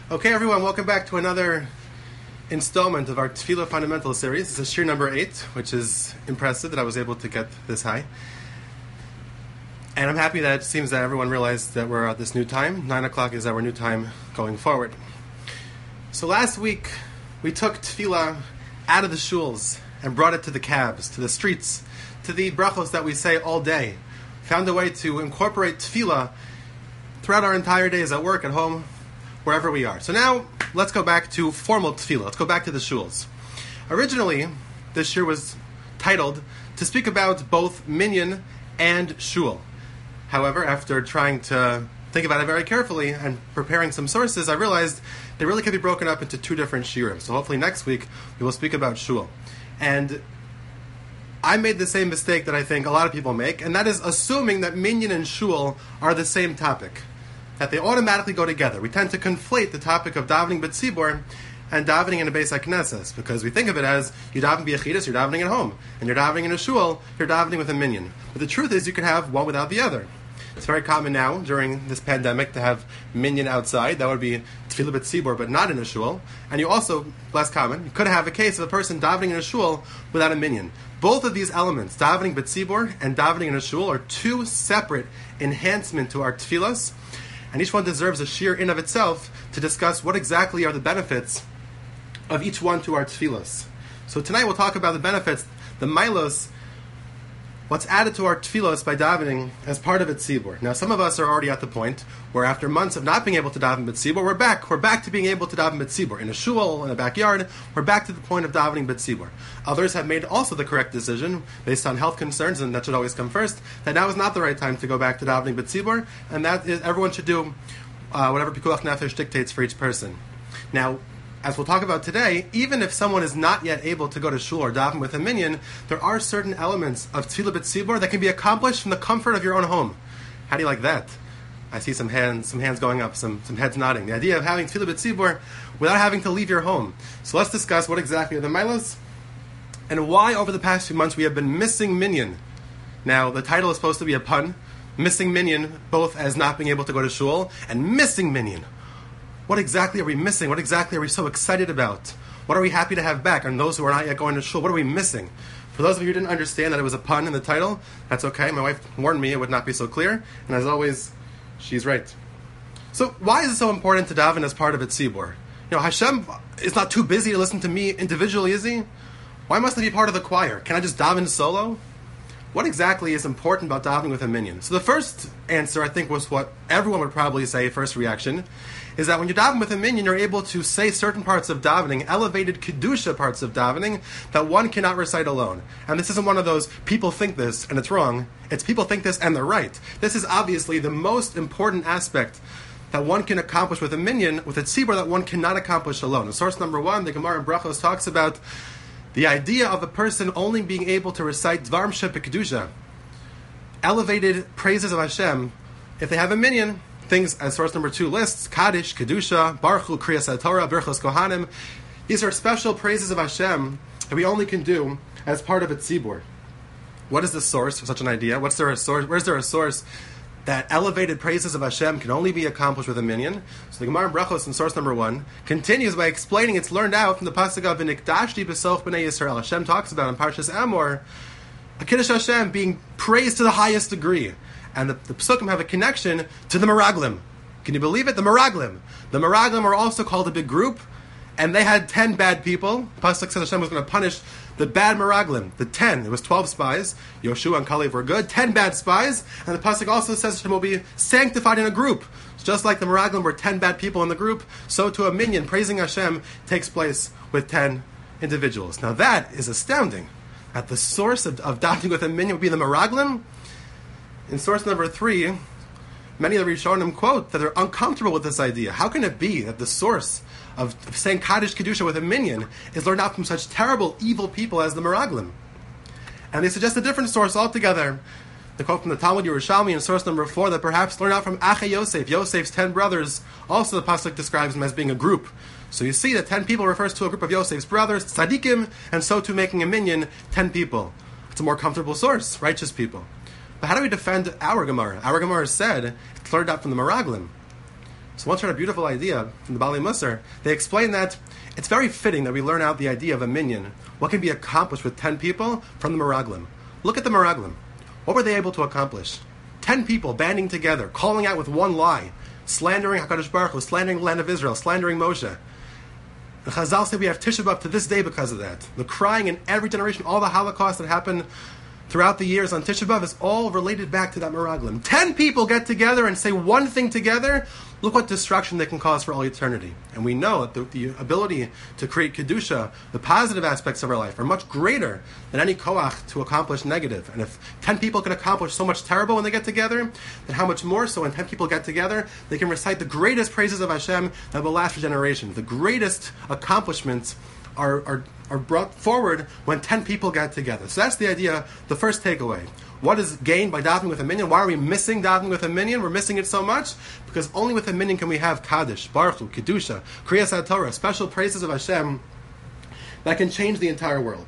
Okay, everyone, welcome back to another installment of our Tefillah Fundamental series. This is Shir number 8, which is impressive that I was able to get this high. And I'm happy that it seems that everyone realized that we're at this new time. 9 o'clock is our new time going forward. So last week, we took Tefillah out of the shuls and brought it to the cabs, to the streets, to the brachos that we say all day. Found a way to incorporate Tefillah throughout our entire days at work, at home, wherever we are. So now, let's go back to formal tefillah. Let's go back to the shuls. Originally, this year was titled to speak about both minyan and shul. However, after trying to think about it very carefully and preparing some sources, I realized they really can be broken up into two different shirim. So hopefully next week, we will speak about shul. And I made the same mistake that I think a lot of people make, and that is assuming that minyan and shul are the same topic, that they automatically go together. We tend to conflate the topic of davening b'tzibur and davening in a Beis HaKnesses, because we think of it as you daven b'yachidus, you're davening at home, and you're davening in a shul, you're davening with a minyan. But the truth is you can have one without the other. It's very common now, during this pandemic, to have minyan outside. That would be tefillah b'tzibur, but not in a shul. And you also, less common, you could have a case of a person davening in a shul without a minyan. Both of these elements, davening b'tzibur and davening in a shul, are two separate enhancements to our tefillas, and each one deserves a shir in of itself to discuss what exactly are the benefits of each one to our tefillas. So tonight we'll talk about the benefits, the milos, what's added to our tefillos by davening as part of tzibur. Now some of us are already at the point where after months of not being able to daven b'tzibur, we're back to being able to daven b'tzibur. In a shul, in a backyard, we're back to the point of davening b'tzibur. Others have made also the correct decision, based on health concerns, and that should always come first, that now is not the right time to go back to davening b'tzibur, and that is, everyone should do whatever Pikuach Nefesh dictates for each person. Now, as we'll talk about today, even if someone is not yet able to go to shul or daven with a minyan, there are certain elements of tefillah b'tzibur that can be accomplished from the comfort of your own home. How do you like that? I see some hands going up, some heads nodding. The idea of having tefillah b'tzibur without having to leave your home. So let's discuss what exactly are the milos and why over the past few months we have been missing minyan. Now, the title is supposed to be a pun. Missing minyan, both as not being able to go to shul and missing minyan. What exactly are we missing? What exactly are we so excited about? What are we happy to have back? And those who are not yet going to shul, what are we missing? For those of you who didn't understand that it was a pun in the title, that's okay. My wife warned me it would not be so clear. And as always, she's right. So why is it so important to daven as part of tzibur? Hashem is not too busy to listen to me individually, is he? Why must I be part of the choir? Can I just daven solo? What exactly is important about davening with a minyan? So the first answer, I think, was what everyone would probably say, first reaction, is that when you daven with a minyan, you're able to say certain parts of davening, elevated kedusha parts of davening, that one cannot recite alone. And this isn't one of those, people think this, and it's wrong. It's people think this, and they're right. This is obviously the most important aspect that one can accomplish with a minyan, with a tzibur that one cannot accomplish alone. In source number 1, the Gemara in Brachos talks about the idea of a person only being able to recite Dvarim Shebekdusha, elevated praises of Hashem, if they have a minyan, things as source number 2 lists, Kaddish, Kedusha, Baruch Hu, Kriyas HaTorah, Birchos Kohanim. These are special praises of Hashem that we only can do as part of a tzibur. What is the source for such an idea? Where's there a source that elevated praises of Hashem can only be accomplished with a minyan? So the Gemara in Brachos in source number 1 continues by explaining it's learned out from the pasuk of V'nikdashti b'soch b'nei Yisrael. Hashem talks about in Parshas Amor, a Kiddush Hashem being praised to the highest degree. And the Pesukim have a connection to the Meraglim. Can you believe it? The Meraglim. The Meraglim are also called a big group, and they had 10 bad people. The Pasuk says Hashem was going to punish the bad Meraglim. The 10, it was 12 spies. Yoshua and Kalev were good. 10 bad spies. And the Pasuk also says Hashem will be sanctified in a group. So just like the Meraglim were 10 bad people in the group, so to a minyan, praising Hashem takes place with 10 individuals. Now that is astounding. At the source of davening with a minyan would be the Meraglim. In source number 3, many of the Rishonim quote that they're uncomfortable with this idea. How can it be that the source of saying Kaddish Kedusha with a minyan is learned out from such terrible, evil people as the Meraglim? And they suggest a different source altogether. They quote from the Talmud Yerushalmi in source number 4 that perhaps learn out from Achei Yosef, Yosef's 10 brothers. Also the pasuk describes them as being a group. So you see that 10 people refers to a group of Yosef's brothers, tzaddikim, and so too making a minyan, 10 people. It's a more comfortable source, righteous people. But how do we defend our Gemara? Our Gemara said it's learned out from the Meraglim. So once we had a beautiful idea from the Bali Musar, they explained that it's very fitting that we learn out the idea of a minyan, what can be accomplished with 10 people from the Meraglim. Look at the Meraglim. What were they able to accomplish? 10 people banding together, calling out with one lie, slandering HaKadosh Baruch Hu, slandering the land of Israel, slandering Moshe. The Chazal say we have Tisha B'Av to this day because of that. The crying in every generation, all the Holocaust that happened throughout the years on Tisha B'Av is all related back to that Meraglim. 10 people get together and say one thing together, look what destruction they can cause for all eternity. And we know that the ability to create Kedusha, the positive aspects of our life, are much greater than any koach to accomplish negative. And if 10 people can accomplish so much terrible when they get together, then how much more so when 10 people get together, they can recite the greatest praises of Hashem that will last for generations. The greatest accomplishments are brought forward when 10 people get together. So that's the idea, the first takeaway. What is gained by davening with a minyan? Why are we missing davening with a minyan? We're missing it so much because only with a minyan can we have Kaddish, Baruch Hu, Kedusha, Kriyas HaTorah, special praises of Hashem that can change the entire world.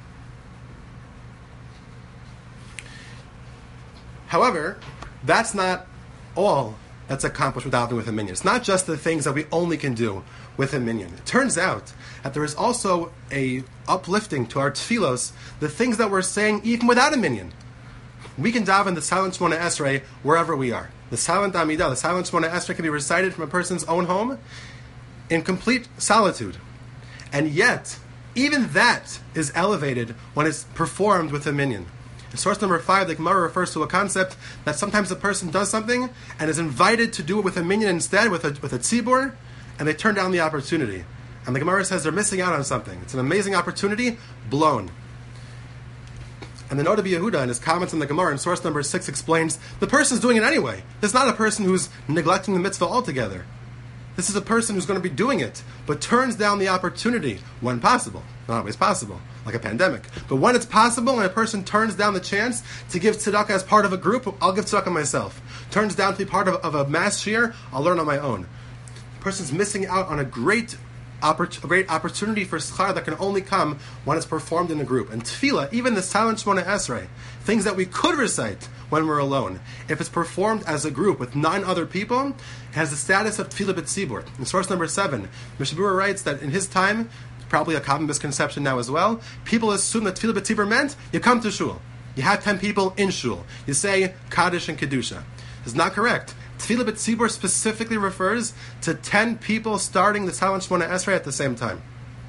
However, that's not all that's accomplished with davening with a minyan. It's not just the things that we only can do with a minyan. It turns out that there is also a uplifting to our tefillos, the things that we're saying even without a minyan. We can daven the silent Shemona Esrei wherever we are. The silent Amidah, the silent Shemona Esrei can be recited from a person's own home in complete solitude. And yet, even that is elevated when it's performed with a minyan. In source number 5, the Gemara refers to a concept that sometimes a person does something and is invited to do it with a minyan instead, with a tzibur, and they turn down the opportunity. And the Gemara says they're missing out on something. It's an amazing opportunity, blown. And the Noda B'Yehuda, in his comments on the Gemara, in source number 6, explains the person's doing it anyway. This is not a person who's neglecting the mitzvah altogether. This is a person who's going to be doing it, but turns down the opportunity when possible. Not always possible, like a pandemic. But when it's possible and a person turns down the chance to give tzedakah as part of a group, I'll give tzedakah myself. Turns down to be part of a mass shiur, I'll learn on my own. The person's missing out on a great opportunity for schar that can only come when it's performed in a group. And tefillah, even the silent Shemona Esrei, things that we could recite when we're alone, if it's performed as a group with 9 other people, it has the status of tefillah b'tzibur. In source number 7, Mishabura writes that in his time, probably a common misconception now as well, people assume that tefillah b'tzibur meant you come to shul. You have 10 people in shul. You say Kaddish and Kedusha. It's not correct. Tefillah b'tzibur specifically refers to 10 people starting the silent Shemona Esrei at the same time.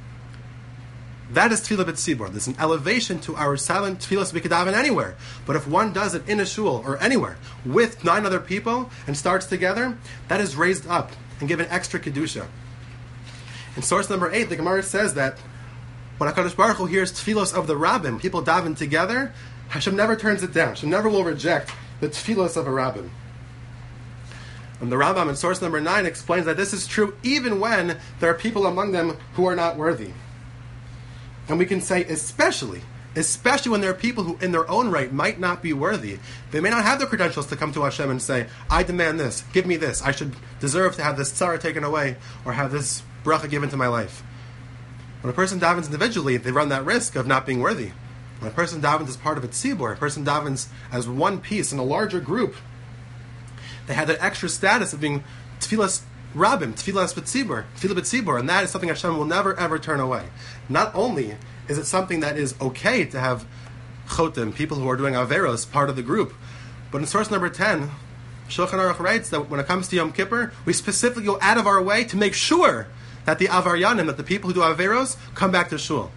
That is Tefillah b'tzibur. There's an elevation to our silent tefillah we could daven anywhere. But if one does it in a shul or anywhere with 9 other people and starts together, that is raised up and given extra Kedusha. In source number 8, the Gemara says that when HaKadosh Baruch Hu hears tefillos of the rabbim, people daven together, Hashem never turns it down. Hashem never will reject the tefillos of a rabbim. And the Rambam in source number 9 explains that this is true even when there are people among them who are not worthy. And we can say especially when there are people who in their own right might not be worthy. They may not have the credentials to come to Hashem and say, I demand this, give me this, I should deserve to have this tzara taken away or have this bracha given to my life. When a person davens individually, they run that risk of not being worthy. When a person davens as part of a tzibur, a person davens as one piece in a larger group, they have that extra status of being tefillas rabbim, tefillas b'tzibur, and that is something Hashem will never ever turn away. Not only is it something that is okay to have chotim, people who are doing averos, part of the group, but in source number 10, Shulchan Aruch writes that when it comes to Yom Kippur, we specifically go out of our way to make sure that the avaryanim, that the people who do averos, come back to shul.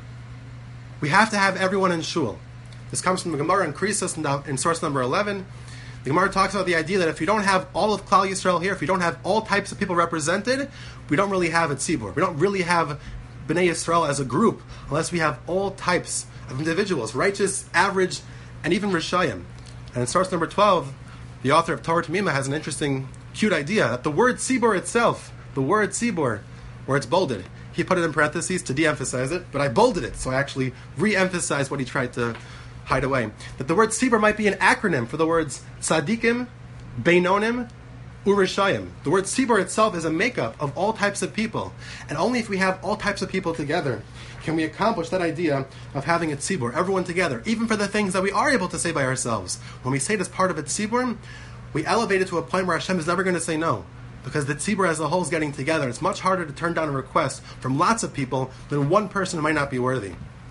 We have to have everyone in shul. This comes from the Gemara in Krisos in source number 11. The Gemara talks about the idea that if you don't have all of Klal Yisrael here, if you don't have all types of people represented, we don't really have a tzibur. We don't really have Bnei Yisrael as a group unless we have all types of individuals, righteous, average, and even Rishayim. And in source number 12, the author of Torah Tamima has an interesting, cute idea that the word tzibur itself, the word tzibur, where it's bolded, he put it in parentheses to de-emphasize it, but I bolded it, so I actually re-emphasized what he tried to hide away. That the word tzibur might be an acronym for the words tzadikim, beinonim, urishayim. The word tzibur itself is a makeup of all types of people, and only if we have all types of people together can we accomplish that idea of having a tzibur, everyone together, even for the things that we are able to say by ourselves. When we say it as part of a tzibur, we elevate it to a point where Hashem is never going to say no. because the tzibur as a whole is getting together. It's much harder to turn down a request from lots of people than one person who might not be worthy.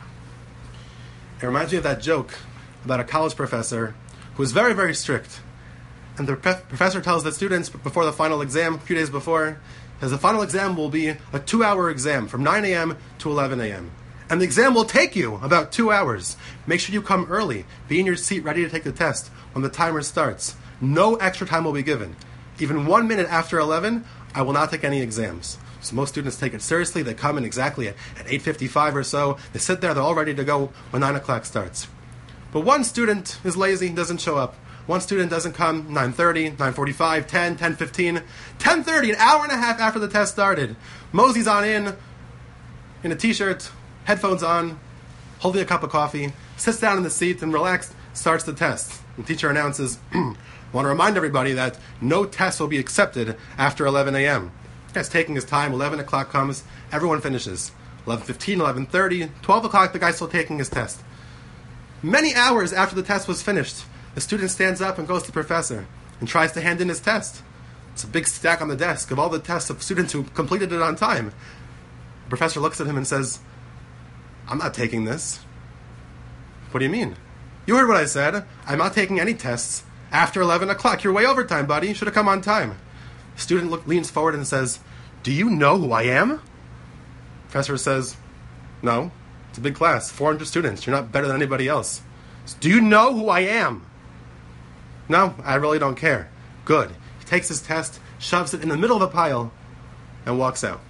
It reminds me of that joke about a college professor who was very, very strict. And the professor tells the students before the final exam, a few days before, says the final exam will be a 2-hour exam from 9 a.m. to 11 a.m. And the exam will take you about 2 hours. Make sure you come early. Be in your seat ready to take the test when the timer starts. No extra time will be given. Even 1 minute after 11, I will not take any exams. So most students take it seriously. They come in exactly at 8:55 or so. They sit there. They're all ready to go when 9 o'clock starts. But one student is lazy, doesn't show up. One student doesn't come 9:30, 9:45, 10, 10:15, 10:30, an hour and a half after the test started. Moseys on in a t-shirt, headphones on, holding a cup of coffee, sits down in the seat and relaxed, starts the test. The teacher announces, I want to remind everybody that no test will be accepted after 11 a.m. Guy's taking his time, 11 o'clock comes, everyone finishes. 11:15, 11:30, 12 o'clock, the guy's still taking his test. Many hours after the test was finished, the student stands up and goes to the professor and tries to hand in his test. It's a big stack on the desk of all the tests of students who completed it on time. The professor looks at him and says, I'm not taking this. What do you mean? You heard what I said. I'm not taking any tests after 11 o'clock. You're way over time, buddy. You should have come on time. The student leans forward and says, do you know who I am? The professor says, no. It's a big class, 400 students. You're not better than anybody else. Do you know who I am? No, I really don't care. Good. He takes his test, shoves it in the middle of a pile, and walks out.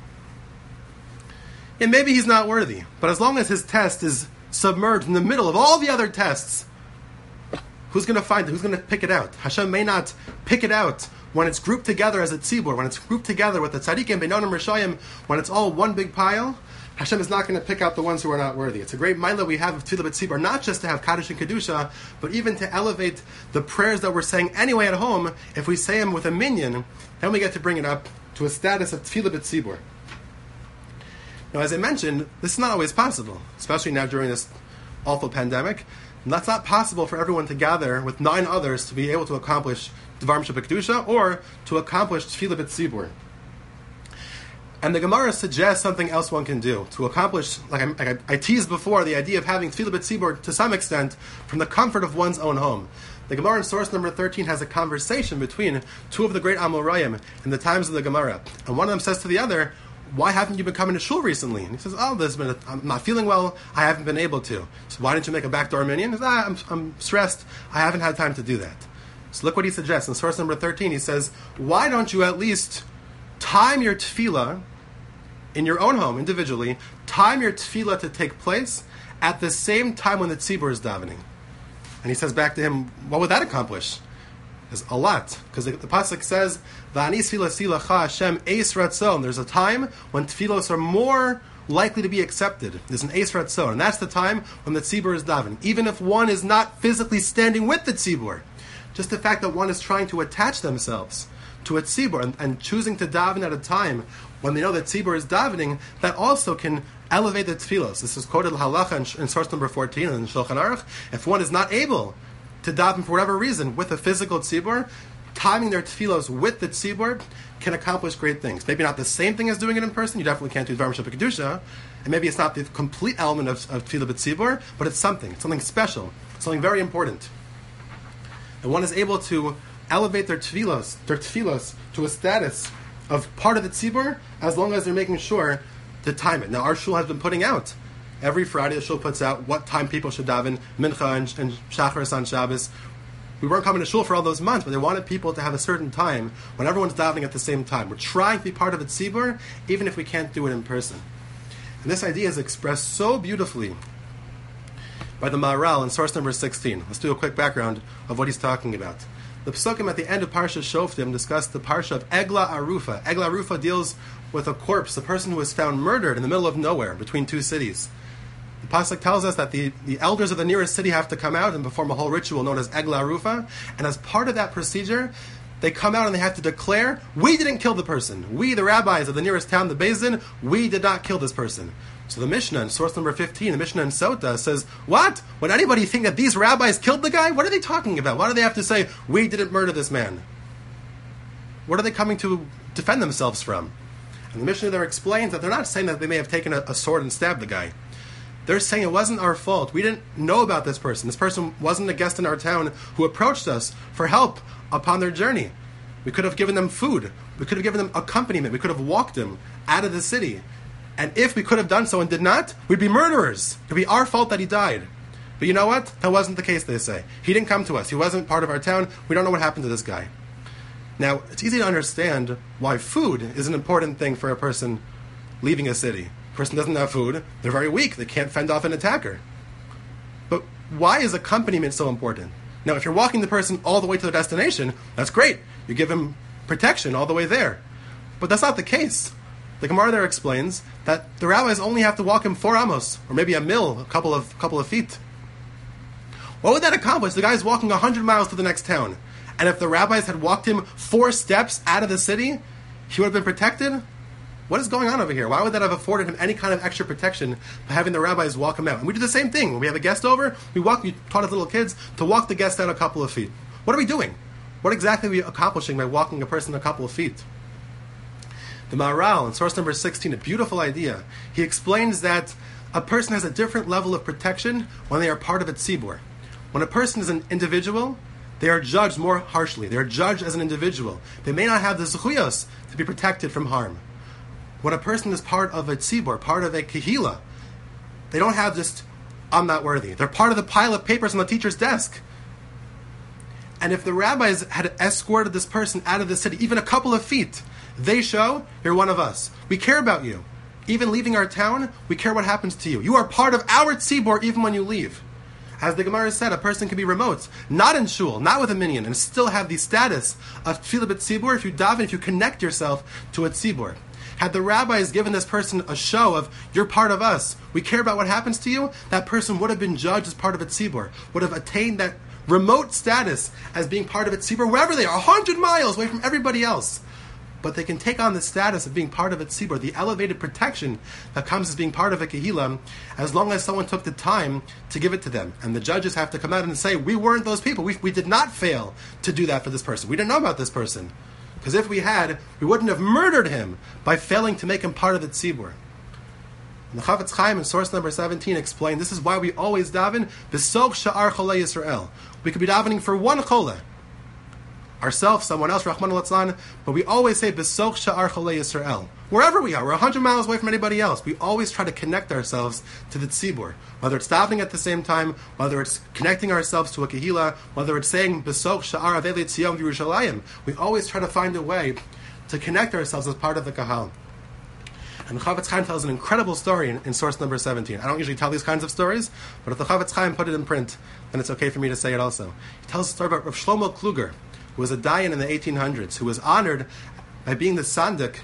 And maybe he's not worthy, but as long as his test is submerged in the middle of all the other tests, who's going to find it? Who's going to pick it out? Hashem may not pick it out when it's grouped together as a tzibur, when it's grouped together with the tzaddikim, beinonim, rishayim, when it's all one big pile. Hashem is not going to pick out the ones who are not worthy. It's a great milah we have of Tefillah B'Tzibur, not just to have Kaddish and Kedusha, but even to elevate the prayers that we're saying anyway at home. If we say them with a minyan, then we get to bring it up to a status of Tefillah B'Tzibur. Now, as I mentioned, this is not always possible, especially now during this awful pandemic. And that's not possible for everyone to gather with 9 others to be able to accomplish Dvarim Shebekdusha or to accomplish Tefillah B'Tzibur. And the Gemara suggests something else one can do to accomplish, like I teased before, the idea of having Tefillah B'Tzibur to some extent from the comfort of one's own home. The Gemara in source number 13 has a conversation between 2 of the great Amoraim in the times of the Gemara. And one of them says to the other, why haven't you been coming to shul recently? And he says, I'm not feeling well, I haven't been able to. So why didn't you make a backdoor minyan? He says, I'm stressed, I haven't had time to do that. So look what he suggests. In source number 13, he says, why don't you at least time your tefillah in your own home, individually, time your tefillah to take place at the same time when the tzibur is davening. And he says back to him, what would that accomplish? He says, a lot. Because the pasuk says, V'ani tefillah silacha Hashem eis ratzon. There's a time when tefillos are more likely to be accepted. There's an eis ratzon. And that's the time when the tzibur is davening. Even if one is not physically standing with the tzibur. Just the fact that one is trying to attach themselves to a tzibur and choosing to daven at a time when they know that tzibur is davening, that also can elevate the tefillos. This is quoted halacha in source number 14 in Shulchan Aruch. If one is not able to daven for whatever reason with a physical tzibur, timing their tefillos with the tzibur can accomplish great things. Maybe not the same thing as doing it in person. You definitely can't do Dvarim Shebekdusha, and maybe it's not the complete element of tefillah b'tzibur, but it's something special, something very important. And one is able to elevate their tefillos to a status of part of the tzibur, as long as they're making sure to time it. Now, our shul has been putting out, every Friday the shul puts out what time people should daven, mincha and shacharis on Shabbos. We weren't coming to shul for all those months, but they wanted people to have a certain time when everyone's davening at the same time. We're trying to be part of the tzibur, even if we can't do it in person. And this idea is expressed so beautifully by the Maharal in source number 16. Let's do a quick background of what he's talking about. The Pesukim at the end of Parsha Shoftim discuss the Parsha of Egla Arufa. Egla Arufa deals with a corpse, a person who was found murdered in the middle of nowhere between 2 cities. The Pasuk tells us that the elders of the nearest city have to come out and perform a whole ritual known as Egla Arufa, and as part of that procedure, they come out and they have to declare, we didn't kill the person. We, the rabbis of the nearest town, the Beis Din, we did not kill this person. So the Mishnah, in source number 15, the Mishnah in Sota says, what? Would anybody think that these rabbis killed the guy? What are they talking about? Why do they have to say, we didn't murder this man? What are they coming to defend themselves from. And the Mishnah there explains that they're not saying that they may have taken a sword and stabbed the guy. They're saying it wasn't our fault. We didn't know about this person. This person wasn't a guest in our town who approached us for help upon their journey. We could have given them food. We could have given them accompaniment. We could have walked them out of the city. And if we could have done so and did not, we'd be murderers. It'd be our fault that he died. But you know what? That wasn't the case, they say. He didn't come to us. He wasn't part of our town. We don't know what happened to this guy. Now, it's easy to understand why food is an important thing for a person leaving a city. A person doesn't have food. They're very weak. They can't fend off an attacker. But why is accompaniment so important? Now, if you're walking the person all the way to the destination, that's great. You give him protection all the way there. But that's not the case. The Gemara there explains that the rabbis only have to walk him 4 amos, or maybe a mil, a couple of feet. What would that accomplish? The guy's walking 100 miles to the next town. And if the rabbis had walked him 4 steps out of the city, he would have been protected? What is going on over here? Why would that have afforded him any kind of extra protection by having the rabbis walk him out? And we do the same thing. When we have a guest over, we taught as little kids to walk the guest out a couple of feet. What are we doing? What exactly are we accomplishing by walking a person a couple of feet? The Maharal, in source number 16, a beautiful idea. He explains that a person has a different level of protection when they are part of a tzibur. When a person is an individual, they are judged more harshly. They are judged as an individual. They may not have the zechuyos to be protected from harm. When a person is part of a tzibur, part of a kehila, they don't have just, I'm not worthy. They're part of the pile of papers on the teacher's desk. And if the rabbis had escorted this person out of the city, even a couple of feet, they show, you're one of us. We care about you. Even leaving our town, we care what happens to you. You are part of our tzibur even when you leave. As the Gemara said, a person can be remote, not in shul, not with a minyan, and still have the status of tefillah b'tzibur if you daven, if you connect yourself to a tzibur. Had the rabbis given this person a show of, you're part of us, we care about what happens to you, that person would have been judged as part of a tzibur, would have attained that remote status as being part of a tzibur, wherever they are, 100 miles away from everybody else. But they can take on the status of being part of a tzibur, the elevated protection that comes as being part of a kehila, as long as someone took the time to give it to them. And the judges have to come out and say, we weren't those people. We did not fail to do that for this person. We didn't know about this person. Because if we had, we wouldn't have murdered him by failing to make him part of the tzibur. And the Chavetz Chaim in source number 17 explained, this is why we always daven, B'sog sha'ar cholei Yisrael. We could be davening for one choleh, ourselves, someone else, Rahman al-Atzlan, but we always say, B'sog sha'ar cholei Yisrael. Wherever we are, we're 100 miles away from anybody else. We always try to connect ourselves to the tzibur. Whether it's davening at the same time, whether it's connecting ourselves to a kehila, whether it's saying, B'sog sha'ar avei Tzion v'Yerushalayim. We always try to find a way to connect ourselves as part of the kahal. And the Chavetz Chaim tells an incredible story in source number 17. I don't usually tell these kinds of stories, but if the Chavetz Chaim put it in print, then it's okay for me to say it also. He tells a story about Rav Shlomo Kluger, who was a dayan in the 1800s, who was honored by being the sandik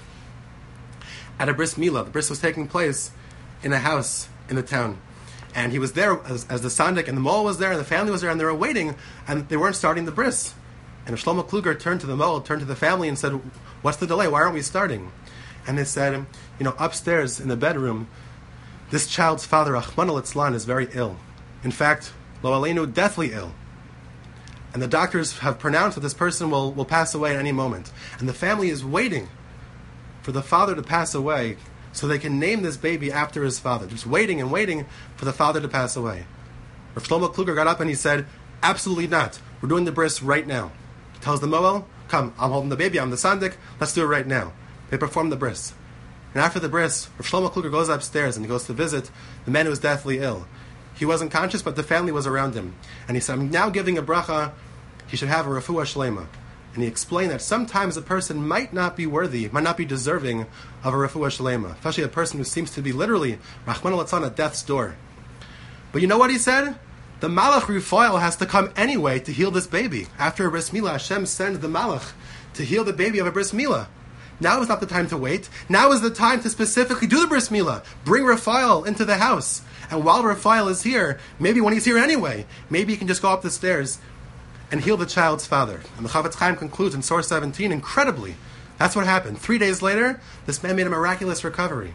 at a bris milah. The bris was taking place in a house in the town. And he was there as the sandik, and the mole was there, and the family was there, and they were waiting, and they weren't starting the bris. And Shlomo Kluger turned to the mole, turned to the family, and said, what's the delay? Why aren't we starting? And they said, upstairs in the bedroom, this child's father, Rahman al-Atzlan, is very ill. In fact, lo aleinu, deathly ill. And the doctors have pronounced that this person will pass away at any moment. And the family is waiting for the father to pass away so they can name this baby after his father. Just waiting and waiting for the father to pass away. Rav Shlomo Kluger got up and he said, absolutely not. We're doing the bris right now. He tells the Moel, come, I'm holding the baby, I'm the sandik, let's do it right now. They perform the bris. And after the bris, Rav Shlomo Kluger goes upstairs and he goes to visit the man who was deathly ill. He wasn't conscious, but the family was around him. And he said, I'm now giving a bracha, he should have a refuah shlema. And he explained that sometimes a person might not be worthy, might not be deserving of a refuah shlema, especially a person who seems to be literally Rahman al-Atzlan at death's door. But you know what he said? The Malach Rufael has to come anyway to heal this baby. After a bris milah, Hashem sends the Malach to heal the baby of a bris milah. Now is not the time to wait. Now is the time to specifically do the bris milah. Bring Raphael into the house. And while Raphael is here, maybe when he's here anyway, maybe he can just go up the stairs and heal the child's father. And the Chavetz Chaim concludes in source 17, incredibly, that's what happened. 3 days later, this man made a miraculous recovery.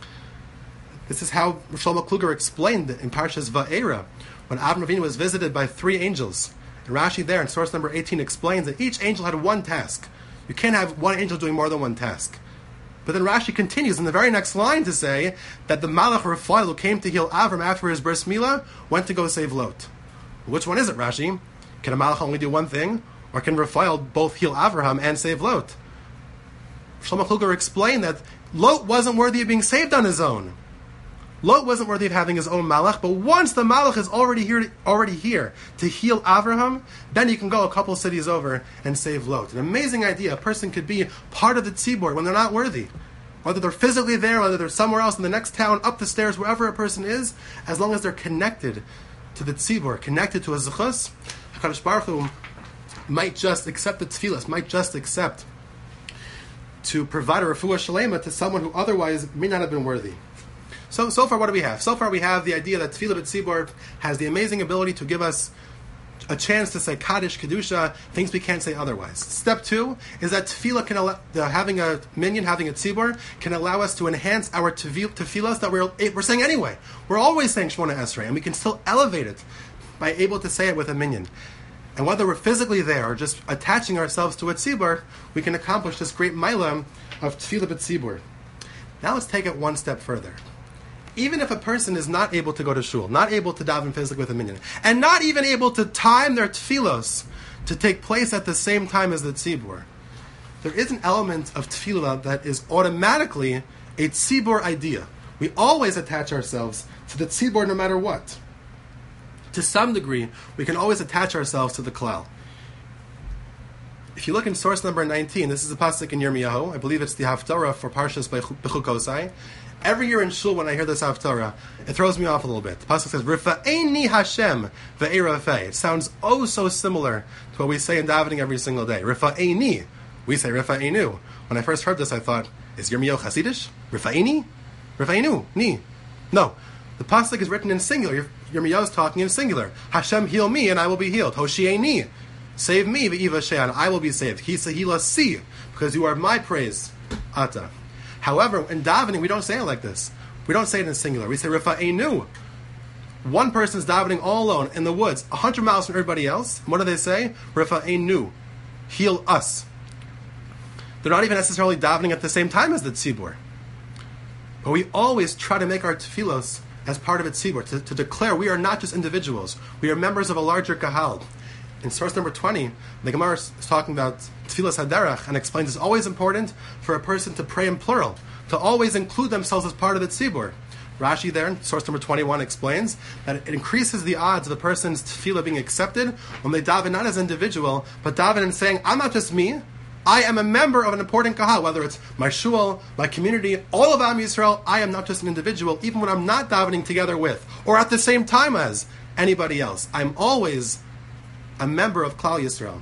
This is how Shlomo Kluger explained in Parshas Va'era, when Avram Avinu was visited by 3 angels. And Rashi there in source number 18 explains that each angel had one task. You can't have one angel doing more than one task. But then Rashi continues in the very next line to say that the Malach Raphael who came to heal Avram after his bris milah went to go save Lot. Which one is it, Rashi? Can a Malach only do one thing? Or can Raphael both heal Avraham and save Lot? Shlomo Kluger explained that Lot wasn't worthy of being saved on his own. Lot wasn't worthy of having his own Malach, but once the Malach is already here to heal Avraham, then he can go a couple cities over and save Lot. An amazing idea. A person could be part of the tzibur when they're not worthy. Whether they're physically there, whether they're somewhere else in the next town, up the stairs, wherever a person is, as long as they're connected to the tzibur, connected to a zechus, HaKadosh Baruch Hu might just accept the tefillas, might just accept to provide a refuah shalema to someone who otherwise may not have been worthy. So far what do we have? So far we have the idea that Tefillah B'tzibur has the amazing ability to give us a chance to say Kaddish, Kedusha, things we can't say otherwise. Step 2 is that Tefillah can allow, having a minyan, having a tzibur, can allow us to enhance our tefillahs that we're saying anyway. We're always saying Shemona Esrei, and we can still elevate it by able to say it with a minyan. And whether we're physically there or just attaching ourselves to a tzibur, we can accomplish this great milah of Tefillah B'tzibur. Now let's take it one step further. Even if a person is not able to go to shul, not able to daven physically with a minyan, and not even able to time their tefillos to take place at the same time as the tzibur, there is an element of tefillah that is automatically a tzibur idea. We always attach ourselves to the tzibur no matter what. To some degree, we can always attach ourselves to the klal. If you look in source number 19, this is a pasuk in Yirmiyahu. I believe it's the Haftarah for Parshas Bechukosai. Every year in shul, when I hear this Haftarah, it throws me off a little bit. The pasuk says, "Rifa'eni Hashem ve'erafei." It sounds oh so similar to what we say in davening every single day. Rifa'eni. We say Rifa'enu. When I first heard this, I thought, is Yirmiyahu Hasidish? Rifa'eni? Rifa'enu. Ni. No. The pasuk is written in singular. Yirmiyahu is talking in singular. Hashem, heal me, and I will be healed. Hoshi'eni. Save me, ve'iva she'an, I will be saved. Hisahila si, because you are my praise. Ata. However, in davening, we don't say it like this. We don't say it in singular. We say Rifa'enu. One person is davening all alone in the woods, 100 miles from everybody else. And what do they say? Rifa'enu. Heal us. They're not even necessarily davening at the same time as the tzibur. But we always try to make our tefillos as part of a tzibur, to declare we are not just individuals. We are members of a larger kahal. In source number 20, the Gemara is talking about Tefillas Haderach and explains it's always important for a person to pray in plural, to always include themselves as part of the tzibur. Rashi there, in source number 21, explains that it increases the odds of a person's tefillah being accepted when they daven not as an individual, but daven and saying, I'm not just me, I am a member of an important kahal, whether it's my shul, my community, all of Am Yisrael, I am not just an individual, even when I'm not davening together with, or at the same time as anybody else. I'm always a member of Klal Yisrael.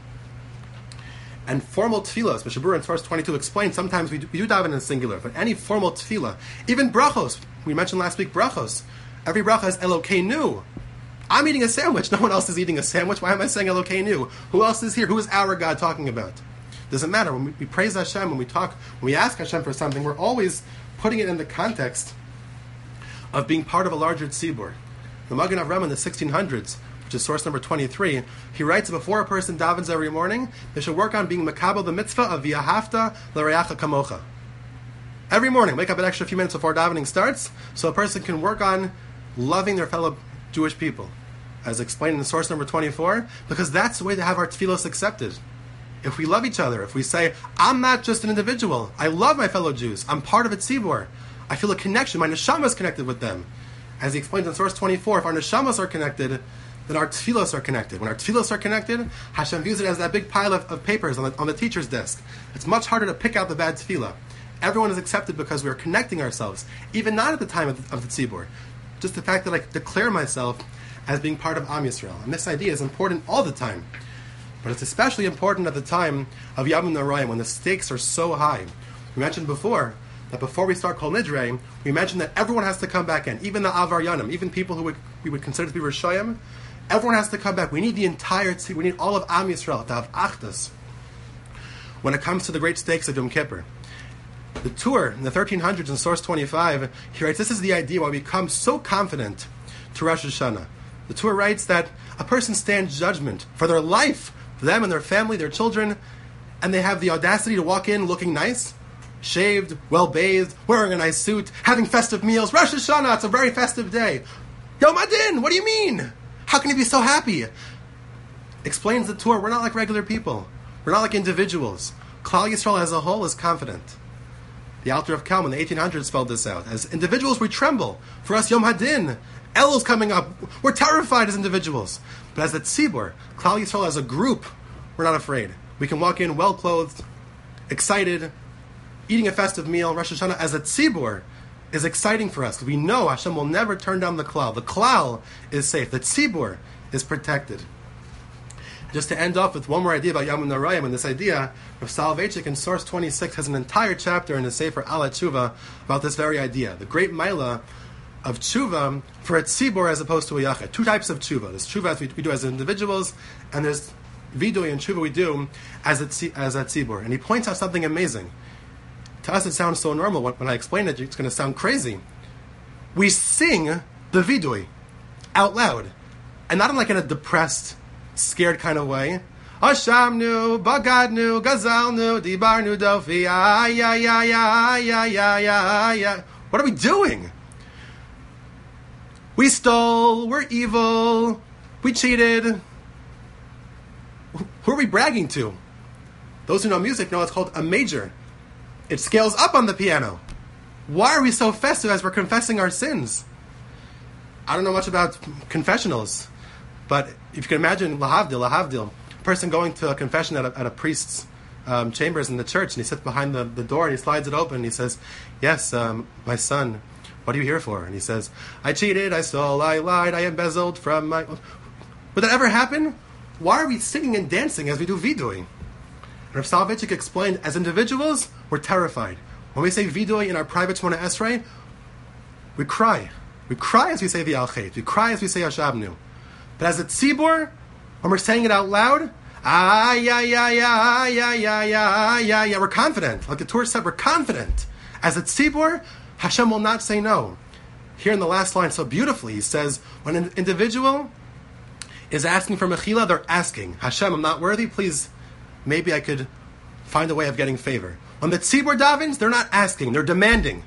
And formal tefillah, Mishnah Berurah in verse 22 explains, sometimes we do daven in singular, but any formal tefillah, even brachos, we mentioned last week brachos, every bracha is Elokeinu. I'm eating a sandwich, no one else is eating a sandwich, why am I saying Elokeinu? Who else is here? Who is our God talking about? Doesn't matter, when we praise Hashem, when we ask Hashem for something, we're always putting it in the context of being part of a larger tzibur. The Magen Avraham in the 1600s, which is source number 23, he writes that before a person davens every morning, they should work on being makabel the mitzvah of v'ahavta l'reacha kamocha. Every morning, wake up an extra few minutes before davening starts, so a person can work on loving their fellow Jewish people, as explained in source number 24, because that's the way to have our tefillos accepted. If we love each other, if we say, I'm not just an individual, I love my fellow Jews, I'm part of a tzibur, I feel a connection, my neshama is connected with them. As he explains in source 24, if our neshamas are connected, then our tefillos are connected. When our tefillos are connected, Hashem views it as that big pile of papers on the teacher's desk. It's much harder to pick out the bad tefillah. Everyone is accepted because we are connecting ourselves, even not at the time of the tzibur. Just the fact that I declare myself as being part of Am Yisrael. And this idea is important all the time. But it's especially important at the time of Yamim Noraim, when the stakes are so high. We mentioned before that before we start Kol Nidrei, we mentioned that everyone has to come back in, even the Avaryanim, even people who we would consider to be Rishayim. Everyone has to come back. We need the entire tzibur. We need all of Am Yisrael to have achdus when it comes to the great stakes of Yom Kippur. The Tur in the 1300s in source 25, he writes, this is the idea why we come so confident to Rosh Hashanah. The Tur writes that a person stands judgment for their life, for them and their family, their children, and they have the audacity to walk in looking nice, shaved, well-bathed, wearing a nice suit, having festive meals. Rosh Hashanah, it's a very festive day. Yom Hadin, what do you mean? How can you be so happy? Explains the Torah, we're not like regular people. We're not like individuals. Klal Yisrael as a whole is confident. The Alter of Kelm in the 1800s spelled this out. As individuals, we tremble. For us, Yom Hadin, Elul's coming up. We're terrified as individuals. But as a tzibur, Klal Yisrael as a group, we're not afraid. We can walk in well-clothed, excited, eating a festive meal. Rosh Hashanah as a tzibur is exciting for us, because we know Hashem will never turn down the klal. The klal is safe. The tzibur is protected. Just to end off with one more idea about Yom Narayim, and this idea, Rav Soloveitchik in Source 26 has an entire chapter in the Sefer Ala Tshuva about this very idea. The great maila of tshuva for a tzibur as opposed to a yachid. Two types of tshuva. There's tshuva as we do as individuals, and there's vidui and tshuva we do as a tzibur. And he points out something amazing. To us it sounds so normal. When I explain it, it's going to sound crazy. We sing the vidui out loud. And not in like in a depressed, scared kind of way. Ashamnu, Bagadnu, Gazalnu, Dibarnu, Dofi, ya. What are we doing? We stole, we're evil, we cheated. Who are we bragging to? Those who know music know it's called a major. It scales up on the piano. Why are we so festive as we're confessing our sins? I don't know much about confessionals, but if you can imagine, lahavdil, a person going to a confession at a priest's chambers in the church, and he sits behind the door and he slides it open and he says, yes, my son, what are you here for? And he says, I cheated, I stole, I lied, I embezzled from my... Would that ever happen? Why are we singing and dancing as we do vidui? And Rav Soloveitchik explained, as individuals, we're terrified. When we say vidui in our private Shemona Esrei, we cry. We cry as we say the Al Chet. We cry as we say Hashabnu. But as a tzibur, when we're saying it out loud, we're confident. Like the Torah said, we're confident. As a tzibur, Hashem will not say no. Here in the last line so beautifully, he says, when an individual is asking for mechila, they're asking, Hashem, I'm not worthy, please, maybe I could find a way of getting favor. When the tzibur davens, they're not asking, they're demanding.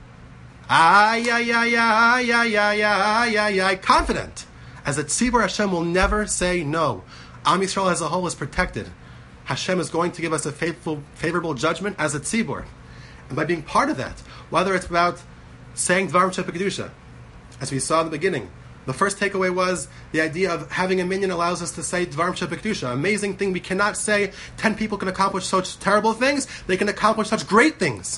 Confident. As a tzibur, Hashem will never say no. Am Yisrael as a whole is protected. Hashem is going to give us a favorable judgment as a tzibur. And by being part of that, whether it's about saying Dvarim Shebekdusha, as we saw in the beginning, the first takeaway was the idea of having a minyan allows us to say Dvarim Shebekdusha. Amazing thing we cannot say 10 people can accomplish such terrible things, they can accomplish such great things.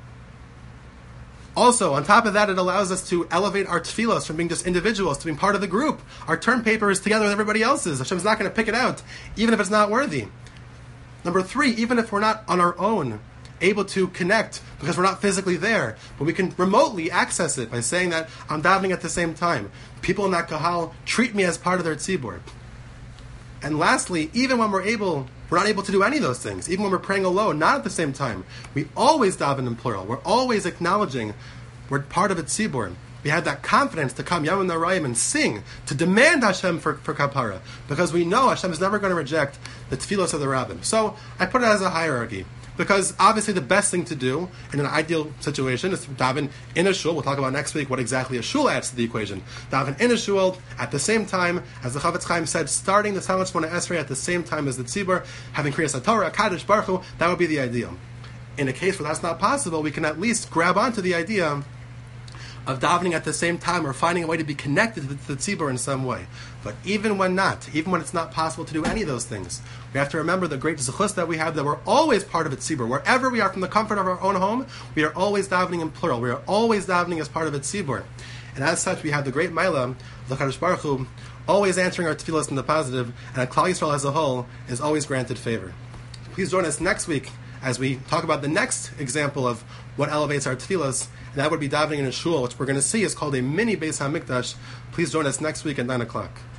Also, on top of that, it allows us to elevate our tefillos from being just individuals to being part of the group. Our term paper is together with everybody else's. Hashem's not going to pick it out, even if it's not worthy. Number 3, even if we're not on our own able to connect because we're not physically there, but we can remotely access it by saying that I'm davening at the same time. People in that kahal treat me as part of their tzibur. And lastly, even when we're not able to do any of those things, even when we're praying alone, not at the same time, we always daven in plural. We're always acknowledging we're part of a tzibur. We have that confidence to come Yom Narayim and sing, to demand Hashem for kapara, because we know Hashem is never going to reject the tefillos of the rabbim. So I put it as a hierarchy, because obviously the best thing to do in an ideal situation is to daven in a shul. We'll talk about next week what exactly a shul adds to the equation. Daven in a shul at the same time, as the Chavetz Chaim said, starting the Talmud Shemona Esrei at the same time as the tzibur, having Kriyas HaTorah, Kaddish Baruch Hu, that would be the ideal. In a case where that's not possible, we can at least grab onto the idea of davening at the same time or finding a way to be connected to the tzibur in some way. But even when it's not possible to do any of those things, we have to remember the great zechus that we have, that we're always part of a tzibur. Wherever we are, from the comfort of our own home, we are always davening in plural. We are always davening as part of a tzibur. And as such, we have the great maila, the Kadosh Baruch Hu, always answering our tefillos in the positive, and Klal Yisrael as a whole is always granted favor. Please join us next week as we talk about the next example of what elevates our tefillos, and that would be davening in a shul, which we're going to see is called a mini Beis HaMikdash. Please join us next week at 9 o'clock.